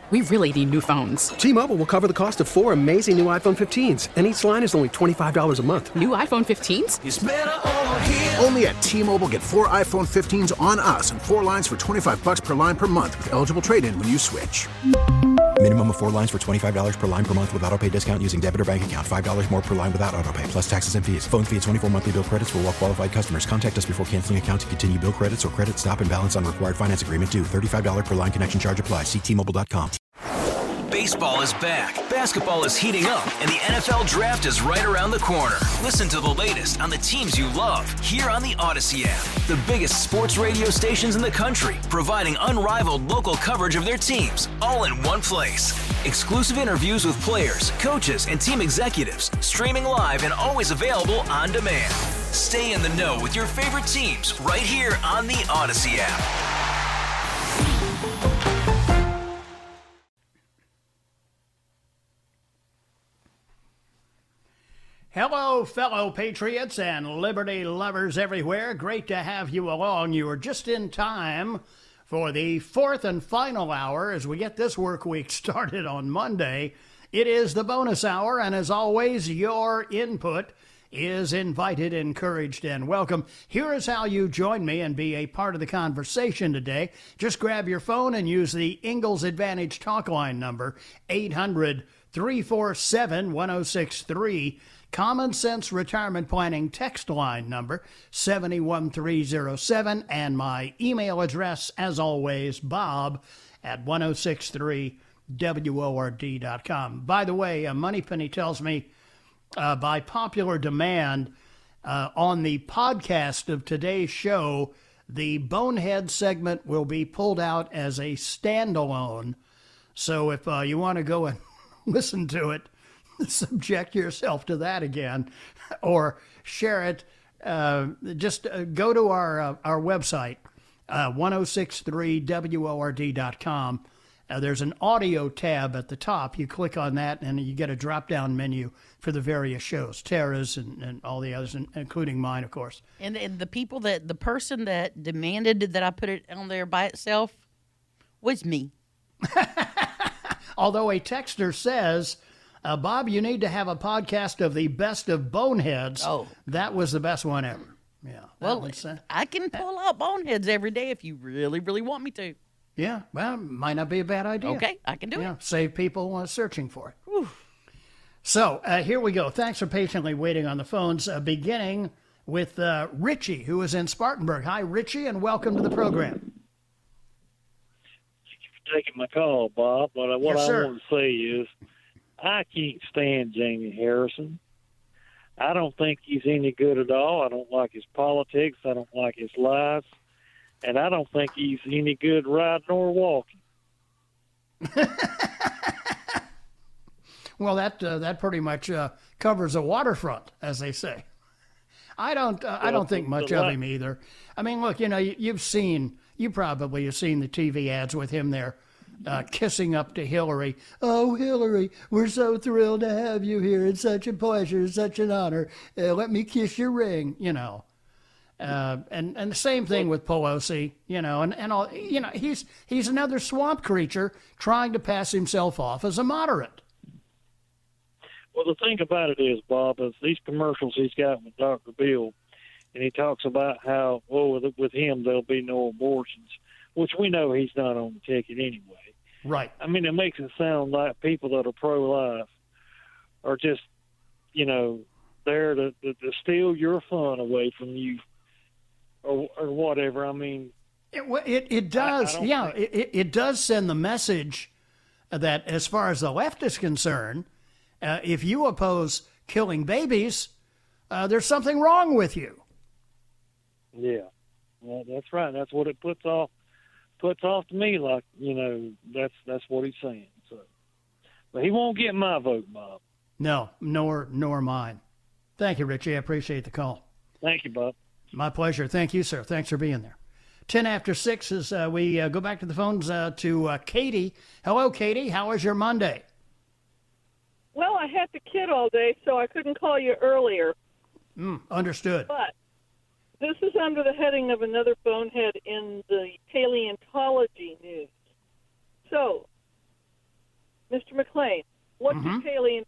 We really need new phones. T-Mobile will cover the cost of 4 amazing new iPhone 15s, and each line is only $25 a month. New iPhone 15s? It's better over here. Only at T-Mobile, get 4 iPhone 15s on us and 4 lines for $25 per line per month with eligible trade-in when you switch. Minimum of 4 lines for $25 per line per month with autopay discount using debit or bank account. $5 more per line without autopay, plus taxes and fees. Phone fee at 24 monthly bill credits for well-qualified customers. Contact us before canceling account to continue bill credits or credit stop and balance on required finance agreement due. $35 per line connection charge applies. See T-Mobile.com. Baseball is back, basketball is heating up, and the NFL Draft is right around the corner. Listen to the latest on the teams you love here on the Odyssey app. The biggest sports radio stations in the country, providing unrivaled local coverage of their teams, all in one place. Exclusive interviews with players, coaches, and team executives, streaming live and always available on demand. Stay in the know with your favorite teams right here on the Odyssey app. Hello, fellow patriots and liberty lovers everywhere. Great to have you along. You are just in time for the fourth and final hour as we get this work week started on Monday. It is the bonus hour, and as always, your input is invited, encouraged, and welcome. Here is how you join me and be a part of the conversation today. Just grab your phone and use the Ingalls Advantage talk line number, 800-347-1063. Common Sense Retirement Planning text line number 71307, and my email address, as always, bob@1063word.com. By the way, Moneypenny tells me by popular demand on the podcast of today's show, the Bonehead segment will be pulled out as a standalone. So if you want to go and listen to it, subject yourself to that again, or share it, just go to our website, 1063word.com. There's an audio tab at the top. You click on that, and you get a drop-down menu for the various shows, Tara's and all the others, including mine, of course. And the person that demanded that I put it on there by itself was me. Although a texter says, Bob, you need to have a podcast of the best of Boneheads. Oh. That was the best one ever. Yeah. Well, I can pull out Boneheads every day if you really, really want me to. Yeah. Well, might not be a bad idea. Okay, I can do it. Save people searching for it. Whew. So here we go. Thanks for patiently waiting on the phones, beginning with Richie, who is in Spartanburg. Hi, Richie, and welcome to the program. Thank you for taking my call, Bob. But what Yes, I sir. want to say is, I can't stand Jamie Harrison. I don't think he's any good at all. I don't like his politics. I don't like his lies. And I don't think he's any good riding or walking. Well, that pretty much covers a waterfront, as they say. I don't think much of him either. I mean, look, you probably have seen the TV ads with him there. Kissing up to Hillary. Oh, Hillary, we're so thrilled to have you here. It's such a pleasure, such an honor. Let me kiss your ring, And the same thing with Pelosi, and all, he's another swamp creature trying to pass himself off as a moderate. Well, the thing about it is, Bob, is these commercials he's got with Dr. Bill, and he talks about how, with him there'll be no abortions, which we know he's not on the ticket anyway. Right. I mean, it makes it sound like people that are pro-life are just, there to steal your fun away from you or whatever. I mean, it does. It does send the message that as far as the left is concerned, if you oppose killing babies, there's something wrong with you. Yeah, well, that's right. That's what it puts off to me, like, that's what he's saying. So, but he won't get my vote, Bob. No, nor mine. Thank you, Richie. I appreciate the call. Thank you, Bob. My pleasure. Thank you, sir. Thanks for being there. 10 after 6 as we go back to the phones to Katie. Hello, Katie. How was your Monday? Well, I had the kid all day, so I couldn't call you earlier. Understood. But this is under the heading of another bonehead in the paleontology news. So, McLean, what do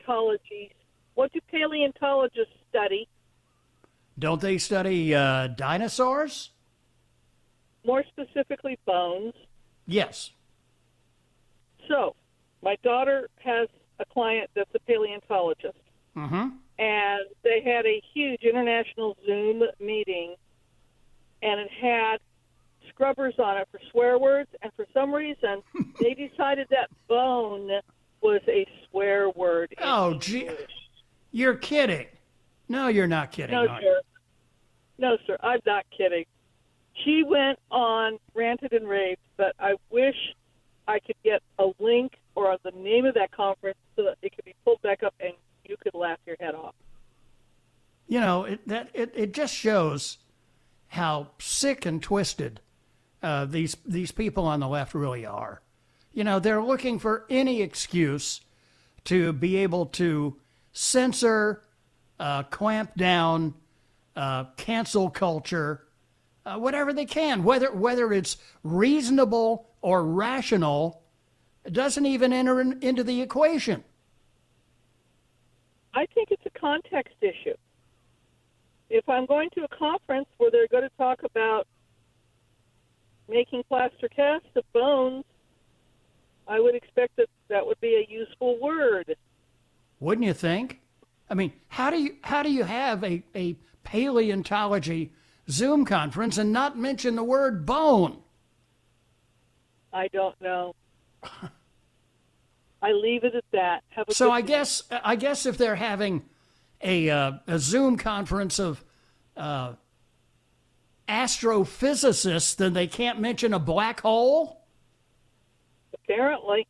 paleontologists study? Don't they study dinosaurs? More specifically, bones. Yes. So, my daughter has a client that's a paleontologist. Mm-hmm. And they had a huge international Zoom meeting, and it had scrubbers on it for swear words, and for some reason, they decided that bone was a swear word. Oh, gee. You're kidding. No, you're not kidding. No, sir. No, sir, I'm not kidding. She went on, ranted and raved, but I wish I could get a link or the name of that conference so that it could be pulled back up and you could laugh your head off. You know, it just shows how sick and twisted these people on the left really are. You know, they're looking for any excuse to be able to censor, clamp down, cancel culture, whatever they can, whether it's reasonable or rational, it doesn't even enter into the equation. I think it's a context issue. If I'm going to a conference where they're going to talk about making plaster casts of bones, I would expect that would be a useful word. Wouldn't you think? I mean, how do you have a paleontology Zoom conference and not mention the word bone? I don't know. I leave it at that. So I guess if they're having a Zoom conference of astrophysicists, then they can't mention a black hole? Apparently.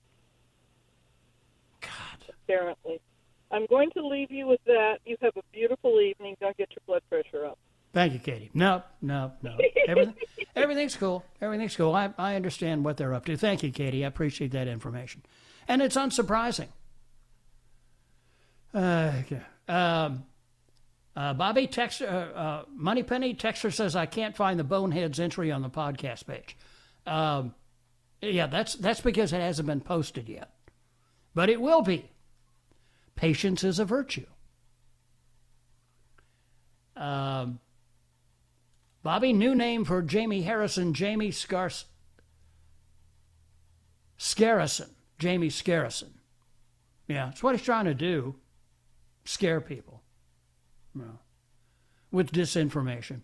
God. Apparently. I'm going to leave you with that. You have a beautiful evening. Don't get your blood pressure up. Thank you, Katie. No. Everything's cool. Everything's cool. I understand what they're up to. Thank you, Katie. I appreciate that information. And it's unsurprising. Okay. Bobby, Moneypenny, Texter says, I can't find the Boneheads entry on the podcast page. Yeah, that's because it hasn't been posted yet. But it will be. Patience is a virtue. Bobby, new name for Jamie Harrison, Jamie Scarrison. Jamie Scarrison. Yeah, that's what he's trying to do. Scare people. No. With disinformation.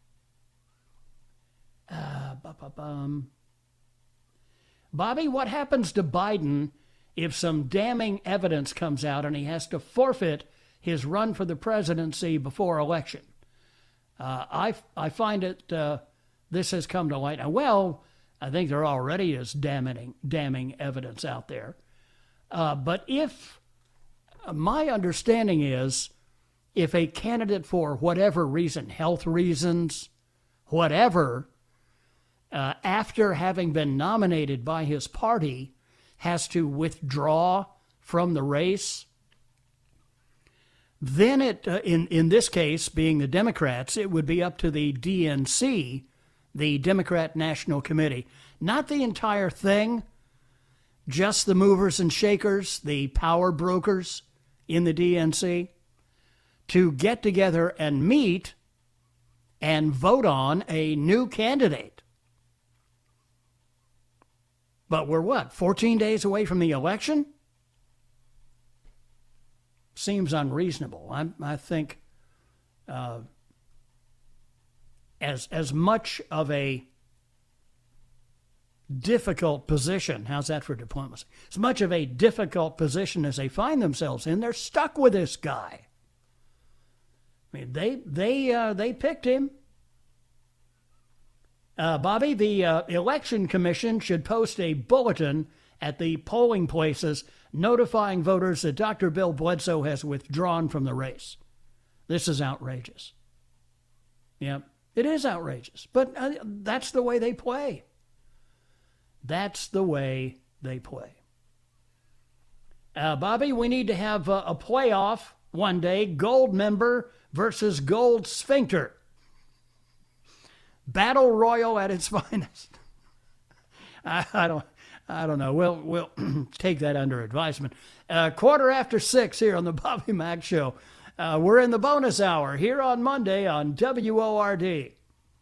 Bobby, what happens to Biden if some damning evidence comes out and he has to forfeit his run for the presidency before election? I find it, this has come to light. Now, well, I think there already is damning evidence out there. But if, my understanding is, if a candidate for whatever reason, health reasons, whatever, after having been nominated by his party, has to withdraw from the race, then it, in this case, being the Democrats, it would be up to the DNC, the Democrat National Committee, not the entire thing, just the movers and shakers, the power brokers in the DNC, to get together and meet and vote on a new candidate. But we're 14 days away from the election? Seems unreasonable. I think as much of a difficult position, how's that for diplomacy? As much of a difficult position as they find themselves in, they're stuck with this guy. I mean, they picked him. Bobby, the Election Commission should post a bulletin at the polling places notifying voters that Dr. Bill Bledsoe has withdrawn from the race. This is outrageous. Yep, it is outrageous. But that's the way they play. That's the way they play. Bobby, we need to have a playoff one day. Gold member versus gold sphincter. Battle royal at its finest. I I don't know. We'll take that under advisement. 6:15 here on the Bobby Mack Show. We're in the bonus hour here on Monday on WORD.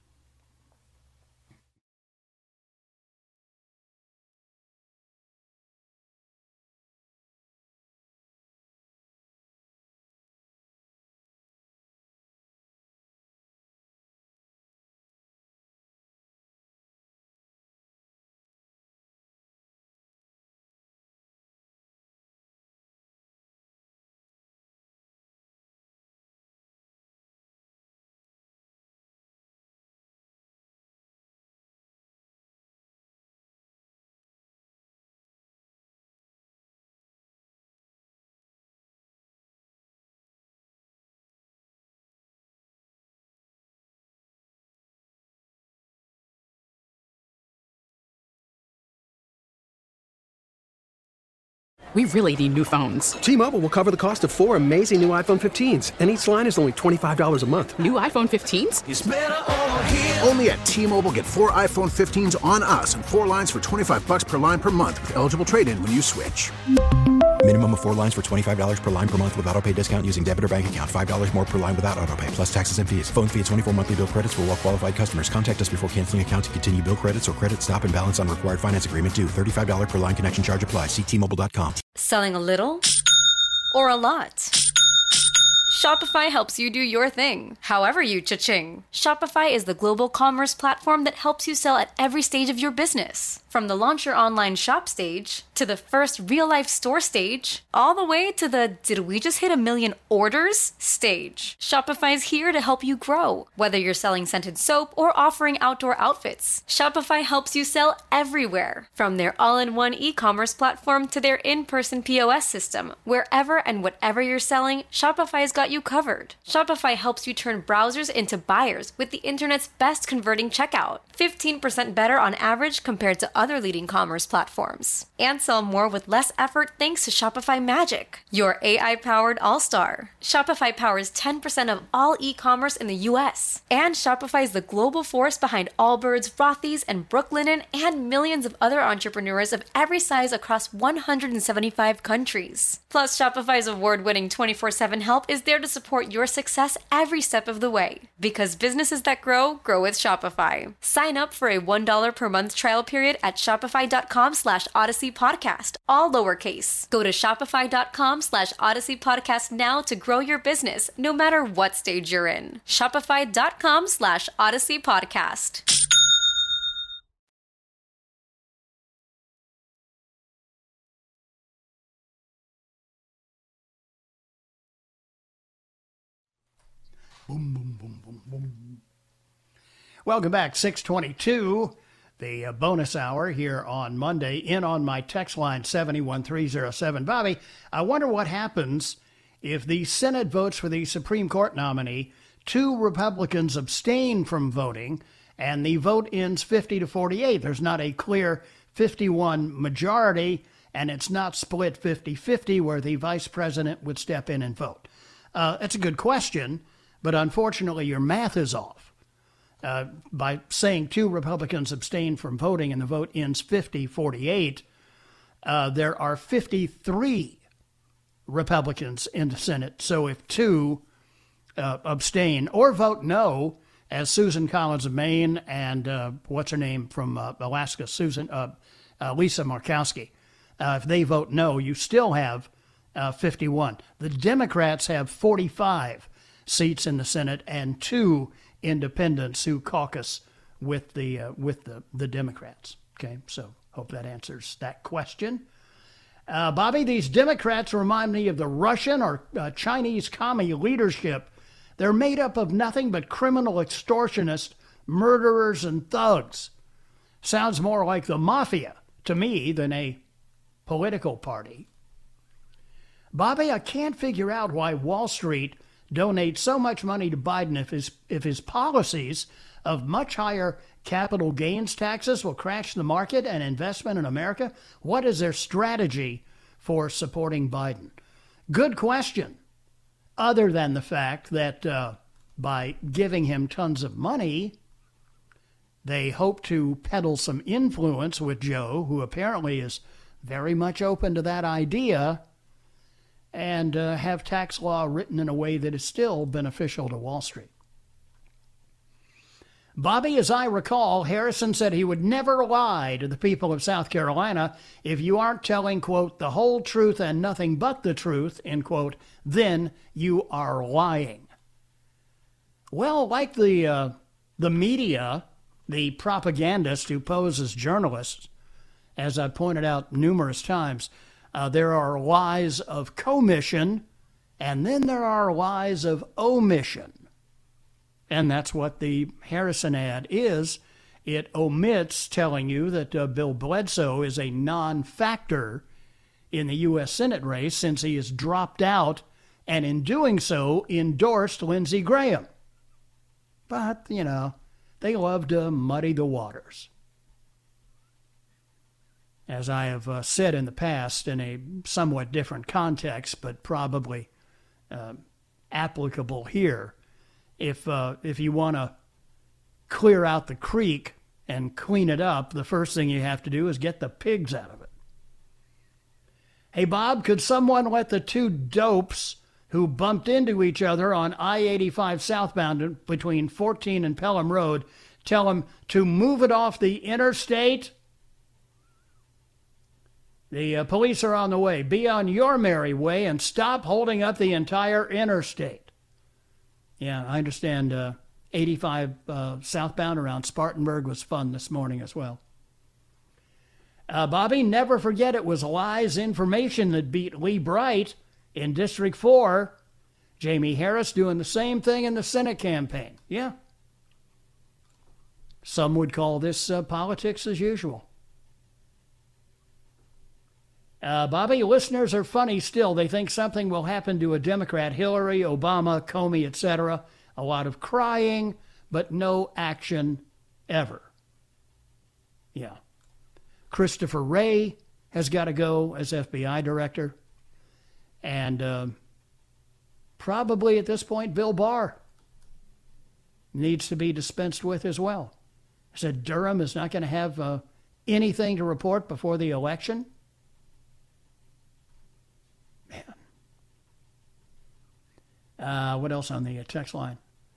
We really need new phones. T-Mobile will cover the cost of 4 amazing new iPhone 15s, and each line is only $25 a month. New iPhone 15s? It's better over here. Only at T-Mobile, get 4 iPhone 15s on us and 4 lines for $25 per line per month with eligible trade-in when you switch. Minimum of 4 lines for $25 per line per month with autopay discount using debit or bank account. $5 more per line without autopay, plus taxes and fees. Phone fee at 24 monthly bill credits for well-qualified customers. Contact us before canceling account to continue bill credits or credit stop and balance on required finance agreement due. $35 per line connection charge applies. See T-Mobile.com. Selling a little or a lot? Shopify helps you do your thing, however you cha-ching. Shopify is the global commerce platform that helps you sell at every stage of your business. From the launch your online shop stage, to the first real-life store stage, all the way to the did we just hit 1 million orders stage. Shopify's here to help you grow. Whether you're selling scented soap or offering outdoor outfits, Shopify helps you sell everywhere. From their all-in-one e-commerce platform to their in-person POS system, wherever and whatever you're selling, Shopify's got you covered. Shopify helps you turn browsers into buyers with the internet's best converting checkout. 15% better on average compared to other leading commerce platforms. And sell more with less effort thanks to Shopify Magic, your AI-powered all-star. Shopify powers 10% of all e-commerce in the U.S. And Shopify is the global force behind Allbirds, Rothy's, and Brooklinen, and millions of other entrepreneurs of every size across 175 countries. Plus, Shopify's award-winning 24/7 help is there to support your success every step of the way. Because businesses that grow, grow with Shopify. Sign up for a $1 per month trial period at shopify.com/Odyssey Podcast, all lowercase. Go to shopify.com/Odyssey Podcast now to grow your business, no matter what stage you're in. Shopify.com/Odyssey Podcast. Boom, boom, boom, boom, boom. Welcome back, 622, the bonus hour here on Monday, in on my text line 71307. Bobby, I wonder what happens if the Senate votes for the Supreme Court nominee, 2 Republicans abstain from voting, and the vote ends 50-48. There's not a clear 51 majority, and it's not split 50-50 where the vice president would step in and vote. That's a good question, but unfortunately your math is off. By saying 2 Republicans abstain from voting and the vote ends 50-48, there are 53 Republicans in the Senate. So if 2 abstain or vote no, as Susan Collins of Maine and what's her name from Alaska, Lisa Murkowski, if they vote no, you still have 51. The Democrats have 45 seats in the Senate and 2 independents who caucus with the Democrats. Okay, so hope that answers that question. Bobby, these Democrats remind me of the Russian or Chinese commie leadership. They're made up of nothing but criminal extortionists, murderers, and thugs. Sounds more like the mafia to me than a political party. Bobby, I can't figure out why Wall Street donates so much money to Biden if his policies of much higher capital gains taxes will crash the market and investment in America. What is their strategy for supporting Biden? Good question, other than the fact that by giving him tons of money, They hope to peddle some influence with Joe, who apparently is very much open to that idea, and have tax law written in a way that is still beneficial to Wall Street. Bobby, as I recall, Harrison said he would never lie to the people of South Carolina. If you aren't telling, quote, the whole truth and nothing but the truth, end quote, then you are lying. Well, like the media, the propagandists who pose as journalists, as I pointed out numerous times, there are lies of commission, and then there are lies of omission. And that's what the Harrison ad is. It omits telling you that Bill Bledsoe is a non-factor in the U.S. Senate race since he has dropped out and in doing so endorsed Lindsey Graham. But, you know, they love to muddy the waters. As I have said in the past in a somewhat different context, but probably applicable here, if you want to clear out the creek and clean it up, the first thing you have to do is get the pigs out of it. Hey, Bob, could someone let the two dopes who bumped into each other on I-85 southbound between 14 and Pelham Road tell them to move it off the interstate? The police are on the way. Be on your merry way and stop holding up the entire interstate. Yeah, I understand 85 southbound around Spartanburg was fun this morning as well. Bobby, never forget it was lies information that beat Lee Bright in District 4. Jamie Harris doing the same thing in the Senate campaign. Yeah. Some would call this politics as usual. Bobby, listeners are funny still. They think something will happen to a Democrat, Hillary, Obama, Comey, etc. A lot of crying, but no action ever. Yeah. Christopher Wray has got to go as FBI director. And probably at this point, Bill Barr needs to be dispensed with as well. He said Durham is not going to have anything to report before the election. Man. What else on the text line?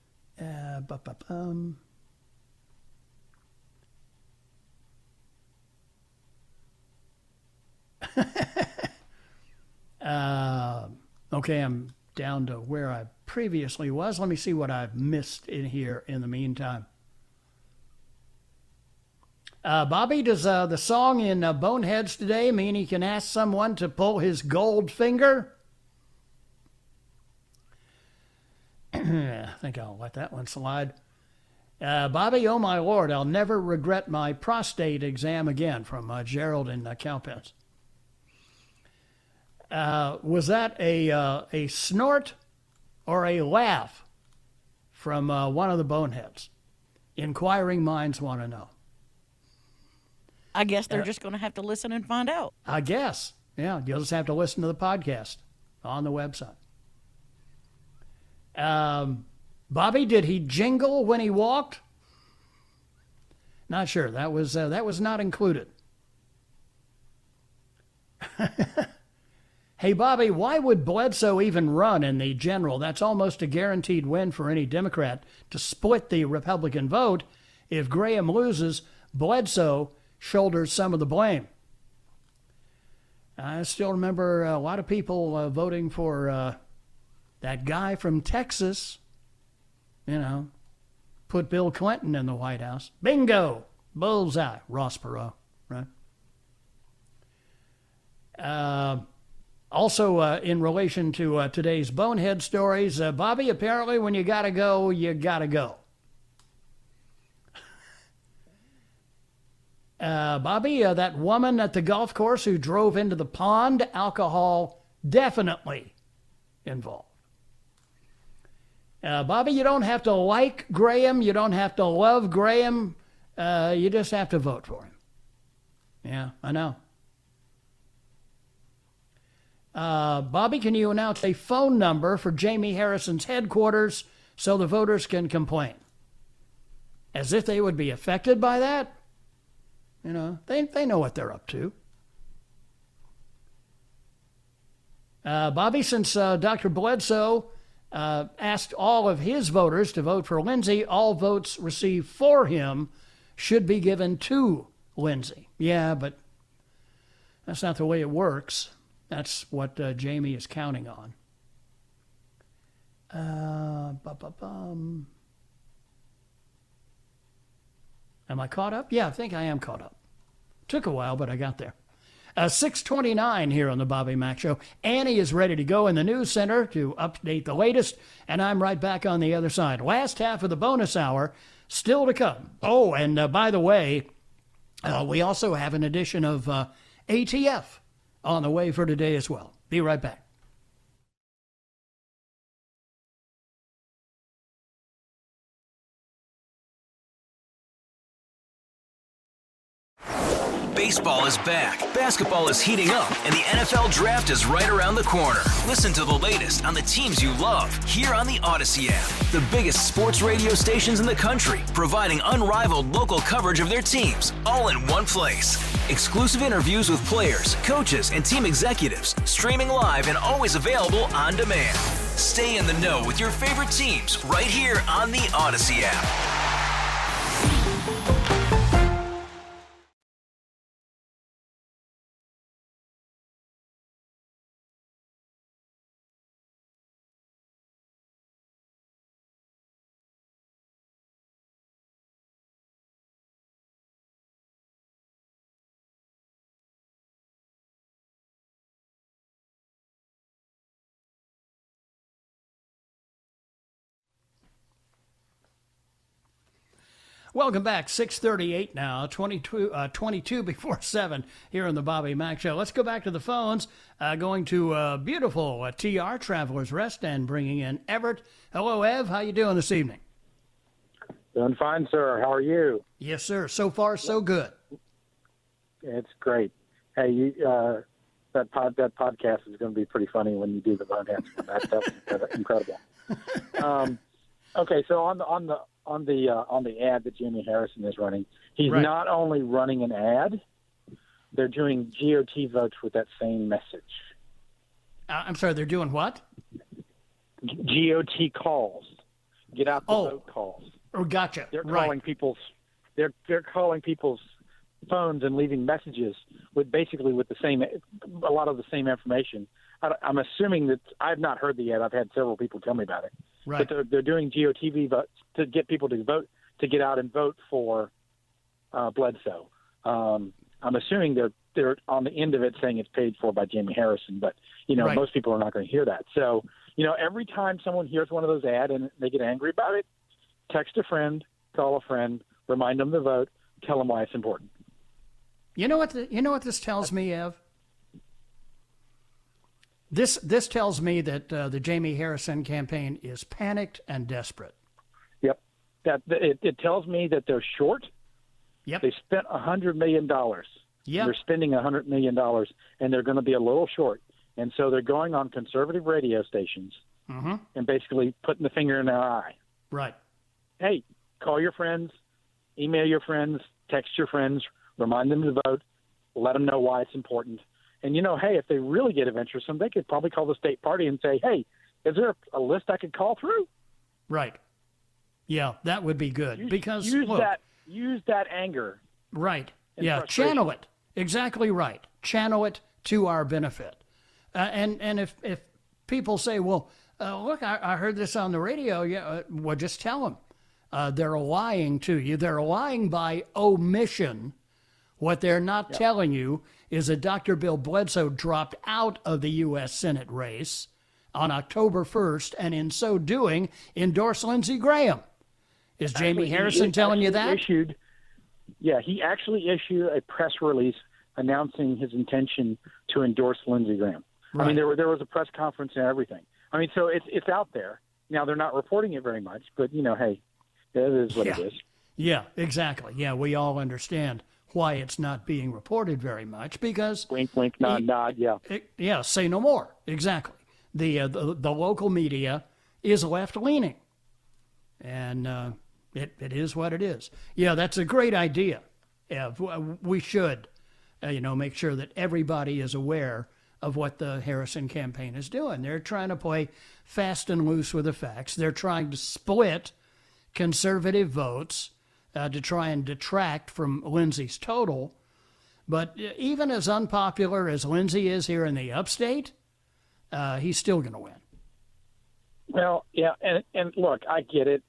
Okay, I'm down to where I previously was. Let me see what I've missed in here in the meantime. Bobby, does the song in Boneheads today mean he can ask someone to pull his gold finger? I think I'll let that one slide. Bobby, oh my Lord, I'll never regret my prostate exam again, from Gerald in Cowpens. Was that a snort or a laugh from one of the boneheads? Inquiring minds want to know. I guess they're just going to have to listen and find out. I guess. Yeah, you'll just have to listen to the podcast on the website. Bobby, did he jingle when he walked? Not sure. That was not included. Hey, Bobby, why would Bledsoe even run in the general? That's almost a guaranteed win for any Democrat to split the Republican vote. If Graham loses, Bledsoe shoulders some of the blame. I still remember a lot of people voting for that guy from Texas, you know, put Bill Clinton in the White House. Bingo! Bullseye. Ross Perot, right? Also, in relation to today's bonehead stories, Bobby, apparently when you gotta go, you gotta go. Bobby, that woman at the golf course who drove into the pond, alcohol definitely involved. Bobby, you don't have to like Graham. You don't have to love Graham. You just have to vote for him. Yeah, I know. Bobby, can you announce a phone number for Jamie Harrison's headquarters so the voters can complain? as if they would be affected by that. You know, they know what they're up to. Bobby, since Dr. Bledsoe asked all of his voters to vote for Lindsey, all votes received for him should be given to Lindsey. Yeah, but that's not the way it works. That's what Jamie is counting on. Am I caught up? Yeah, I think I am caught up. Took a while, but I got there. 6:29 here on the Bobby Mack Show. Annie is ready to go in the news center to update the latest, and I'm right back on the other side. Last half of the bonus hour still to come. Oh, and by the way, we also have an edition of ATF on the way for today as well. Be right back. Baseball is back, basketball is heating up, and the NFL Draft is right around the corner. Listen to the latest on the teams you love here on the Odyssey app. The biggest sports radio stations in the country, providing unrivaled local coverage of their teams, all in one place. Exclusive interviews with players, coaches, and team executives, streaming live and always available on demand. Stay in the know with your favorite teams right here on the Odyssey app. Welcome back. 6:38 now, 22 before 7 here on the Bobby Mack Show. Let's go back to the phones. Going to beautiful TR, Travelers Rest, and bringing in Everett. Hello, Ev. How you doing this evening? Doing fine, sir. How are you? Yes, sir. So far, so good. It's great. Hey, that podcast is going to be pretty funny when you do the phone answer. That's incredible. Okay, so on the ad that Jamie Harrison is running, he's right. Not only running an ad, they're doing GOT votes with that same message. I'm sorry, they're doing what? GOT calls. Get out the vote calls. Oh, gotcha. They're calling people's they're calling people's phones and leaving messages with a lot of the same information. I'm assuming that I've not heard the ad. I've had several people tell me about it. Right. But they're doing GOTV votes to get people to vote, to get out and vote for Bledsoe. I'm assuming they're on the end of it saying it's paid for by Jamie Harrison, but right. Most people are not going to hear that. So every time someone hears one of those ads and they get angry about it, text a friend, call a friend, remind them to vote, tell them why it's important. You know what this tells me, Ev? This tells me that the Jamie Harrison campaign is panicked and desperate. Yep. It tells me that they're short. Yep. They spent $100 million. Yep. They're spending $100 million, and they're going to be a little short. And so they're going on conservative radio stations and basically putting the finger in their eye. Right. Hey, call your friends, email your friends, text your friends, remind them to vote, let them know why it's important. And, hey, if they really get adventuresome, they could probably call the state party and say, hey, is there a list I could call through? Right. Yeah, that would be good. Use that anger. Right. Yeah, channel it. Exactly right. Channel it to our benefit. And if people say, well, look, I heard this on the radio, well, just tell them. They're lying to you. They're lying by omission. What they're not telling you is that Dr. Bill Bledsoe dropped out of the U.S. Senate race on October 1st, and in so doing, endorsed Lindsey Graham. Is Jamie Harrison telling you that? He actually issued a press release announcing his intention to endorse Lindsey Graham. Right. I mean, there was a press conference and everything. I mean, so it's out there. Now, they're not reporting it very much, but, hey, it is what it is. Yeah, exactly. Yeah, we all understand why it's not being reported very much because wink, wink, nod, nod. Yeah, say no more. Exactly. The local media is left leaning, and It is what it is. Yeah, that's a great idea. Yeah, we should, make sure that everybody is aware of what the Harrison campaign is doing. They're trying to play fast and loose with the facts. They're trying to split conservative votes to try and detract from Lindsey's total. But even as unpopular as Lindsey is here in the upstate, he's still going to win. Well, yeah, and look, I get it.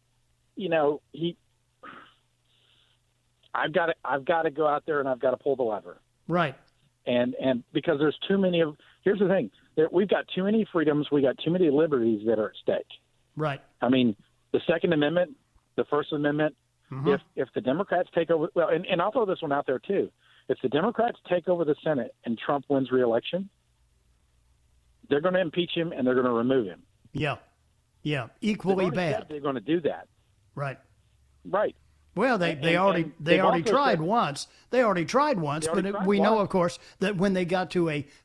I've got to go out there and I've got to pull the lever. Right. And because there's too many here's the thing, we've got too many freedoms, we got too many liberties that are at stake. Right. I mean, the Second Amendment, the First Amendment, if the Democrats take over, well, and I'll throw this one out there too. If the Democrats take over the Senate and Trump wins re-election, they're going to impeach him and they're going to remove him. Yeah. Yeah. Equally bad. They're going to do that. Right. Right. Well, they already tried once. They already tried once, but we know, of course, that when they got to a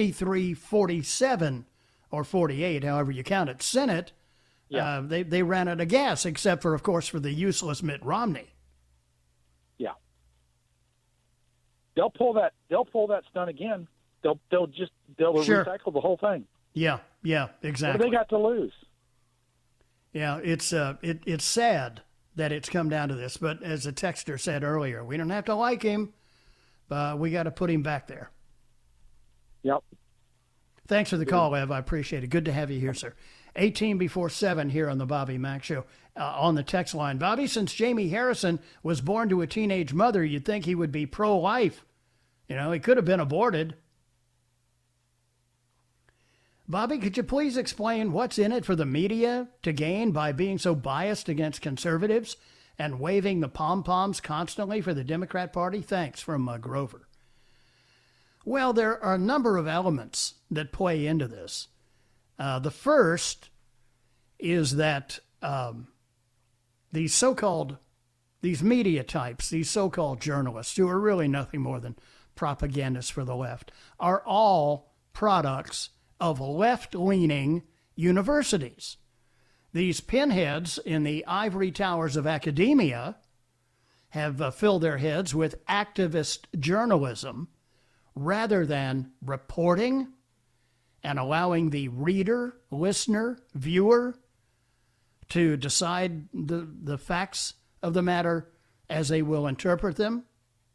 53-47 or 48, however you count it, Senate, they ran out of gas, except for, of course, for the useless Mitt Romney. Yeah. They'll pull that stunt again. They'll recycle the whole thing. Yeah. Yeah. Exactly. What do they got to lose? Yeah. It's sad that it's come down to this. But as a texter said earlier, we don't have to like him, but we got to put him back there. Yep. Thanks for the call, Ev. I appreciate it. Good to have you here, sir. 18 before 7 here on the Bobby Mack Show. On the text line, Bobby, since Jamie Harrison was born to a teenage mother, you'd think he would be pro-life. He could have been aborted. Bobby, could you please explain what's in it for the media to gain by being so biased against conservatives and waving the pom-poms constantly for the Democrat Party? Thanks, from Grover. Well, there are a number of elements that play into this. The first is that these media types, these so-called journalists, who are really nothing more than propagandists for the left, are all products of left-leaning universities. These pinheads in the ivory towers of academia have filled their heads with activist journalism rather than reporting and allowing the reader, listener, viewer to decide the facts of the matter as they will interpret them.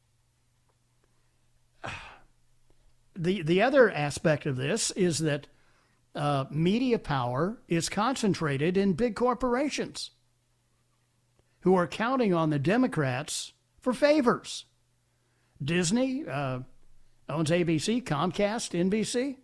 The other aspect of this is that media power is concentrated in big corporations who are counting on the Democrats for favors. Disney owns ABC, Comcast, NBC.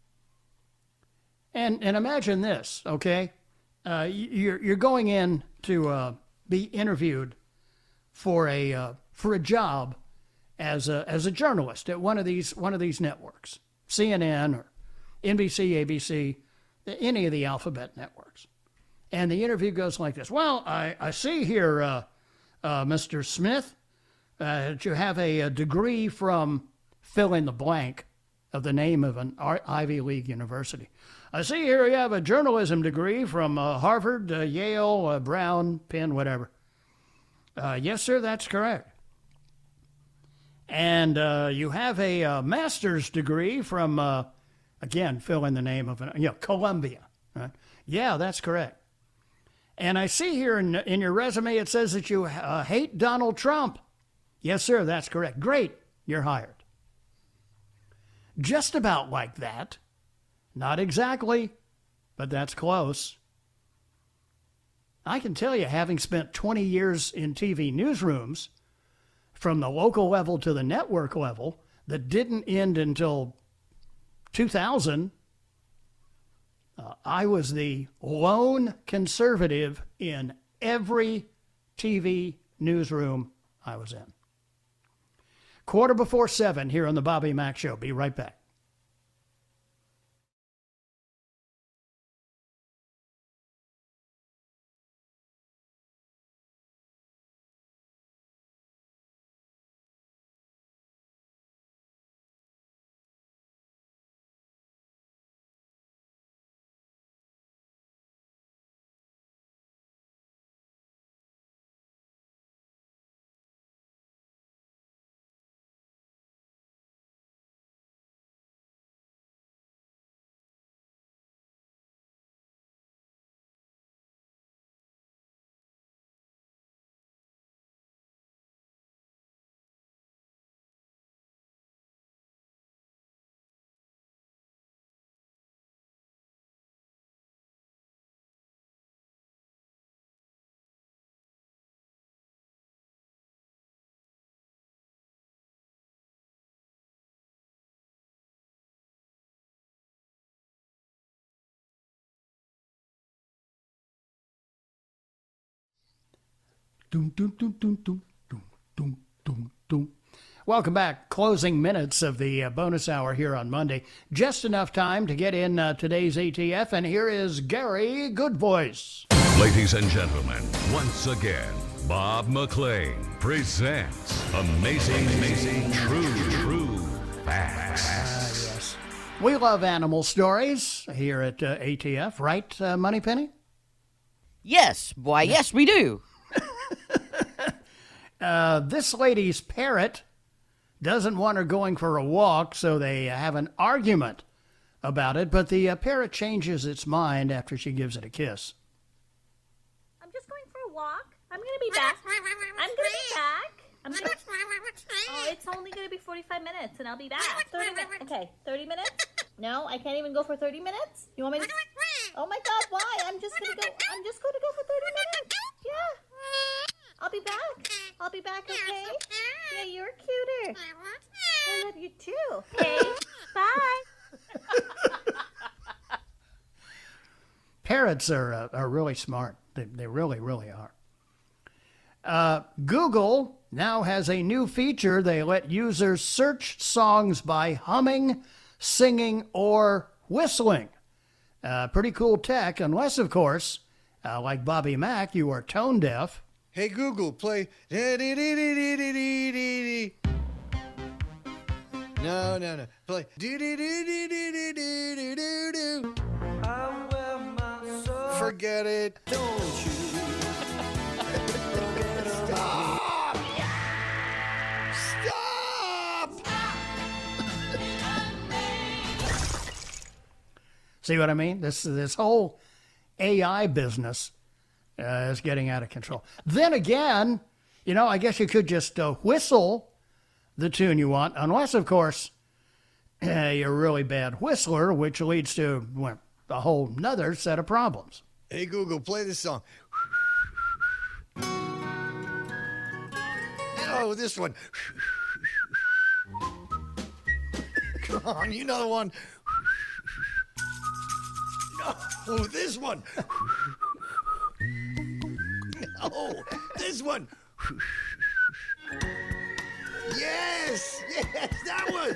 And imagine this, okay? You're going in to be interviewed for a job as a journalist at one of these networks, CNN or NBC, ABC, any of the alphabet networks. And the interview goes like this. Well, I see here, Mr. Smith, that you have a degree from fill in the blank of the name of an Ivy League university. I see here you have a journalism degree from Harvard, Yale, Brown, Penn, whatever. Yes, sir, that's correct. And you have a master's degree from, again, fill in the name of Columbia. Right? Yeah, that's correct. And I see here in your resume it says that you hate Donald Trump. Yes, sir, that's correct. Great, you're hired. Just about like that. Not exactly, but that's close. I can tell you, having spent 20 years in TV newsrooms, from the local level to the network level, that didn't end until 2000, I was the lone conservative in every TV newsroom I was in. 7:15 here on the Bobby Mack Show. Be right back. Doom, doom, doom, doom, doom, doom, doom, doom, doom. Welcome back. Closing minutes of the bonus hour here on Monday. Just enough time to get in today's ATF, and here is Gary Goodvoice. Ladies and gentlemen, once again, Bob McLean presents Amazing True Facts. Yes. We love animal stories here at ATF, right, Moneypenny? Yes, boy, yes, we do. This lady's parrot doesn't want her going for a walk, so they have an argument about it, but the parrot changes its mind after she gives it a kiss. I'm just going for a walk. I'm going to be back. Oh, it's only going to be 45 minutes, and I'll be back. 30 minutes. Okay, 30 minutes? No, I can't even go for 30 minutes? You want me to... Oh, my God, why? I'm just going to go for 30 minutes. Yeah. I'll be back, okay? Yeah, you're cuter. I love you too. Okay, bye. Parrots are really smart. They really, really are. Google now has a new feature. They let users search songs by humming, singing, or whistling. Pretty cool tech, unless, of course, like Bobby Mack, you are tone deaf. Hey Google, play. No. Play. Forget it. Don't you? Stop! Stop! See what I mean? This whole AI business is getting out of control. Then again, I guess you could just whistle the tune you want, unless, of course, you're a really bad whistler, which leads to a whole nother set of problems. Hey, Google, play this song. Oh, this one. Come on, you know the one. No, this one. No, this one. Yes, that one.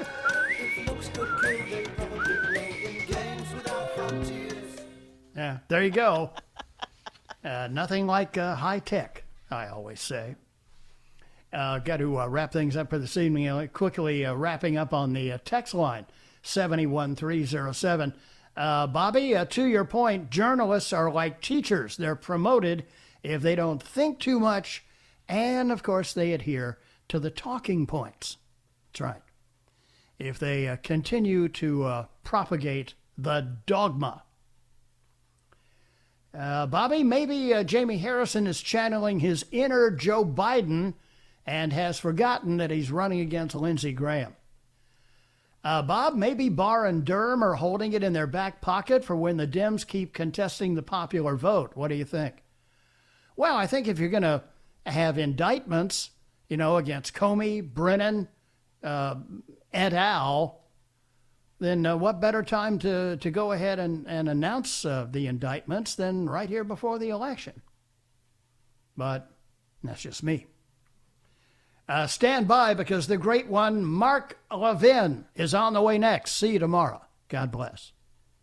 Yeah, there you go. Nothing like high tech, I always say. Got to wrap things up for this evening. Quickly wrapping up on the text line, 71307. Bobby, to your point, journalists are like teachers. They're promoted if they don't think too much, and, of course, they adhere to the talking points. That's right. If they continue to propagate the dogma. Bobby, maybe Jamie Harrison is channeling his inner Joe Biden and has forgotten that he's running against Lindsey Graham. Bob, maybe Barr and Durham are holding it in their back pocket for when the Dems keep contesting the popular vote. What do you think? Well, I think if you're going to have indictments, against Comey, Brennan, et al., then what better time to go ahead and announce the indictments than right here before the election? But that's just me. Stand by, because the great one, Mark Levin, is on the way next. See you tomorrow. God bless.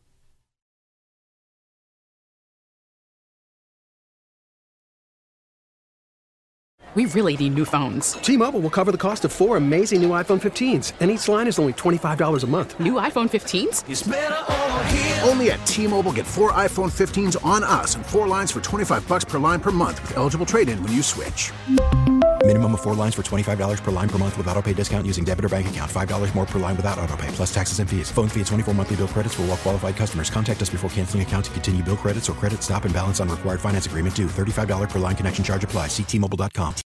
We really need new phones. T-Mobile will cover the cost of 4 amazing new iPhone 15s, and each line is only $25 a month. New iPhone 15s? It's better over here. Only at T-Mobile, get 4 iPhone 15s on us and 4 lines for $25 per line per month with eligible trade-in when you switch. Minimum of 4 lines for $25 per line per month with autopay discount using debit or bank account. $5 more per line without autopay, plus taxes and fees. Phone fee at 24 monthly bill credits for well-qualified customers. Contact us before canceling account to continue bill credits or credit stop and balance on required finance agreement due. $35 per line connection charge applies. See T-Mobile.com.